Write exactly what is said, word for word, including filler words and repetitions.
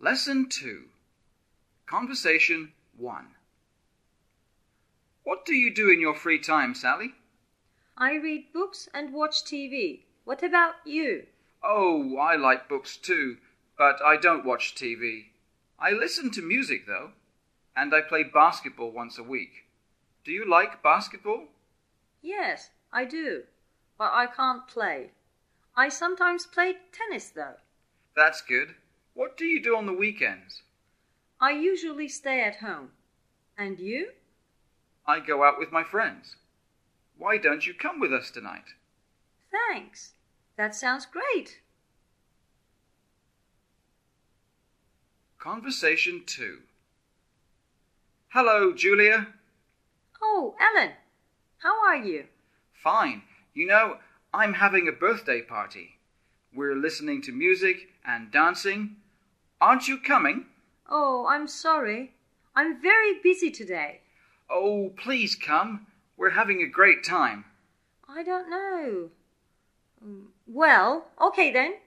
Lesson two. Conversation one. What do you do in your free time, Sally? I read books and watch T V. What about you? Oh, I like books too, but I don't watch T V. I listen to music, though, and I play basketball once a week. Do you like basketball? Yes, I do, but I can't play. I sometimes play tennis, though. That's good. What do you do on the weekends? I usually stay at home. And you? I go out with my friends. Why don't you come with us tonight? Thanks. That sounds great. Conversation two. Hello, Julia. Oh, Ellen. How are you? Fine. You know, I'm having a birthday party. We're listening to music and dancing. Aren't you coming? Oh, I'm sorry. I'm very busy today. Oh, please come. We're having a great time. I don't know. Well, okay then.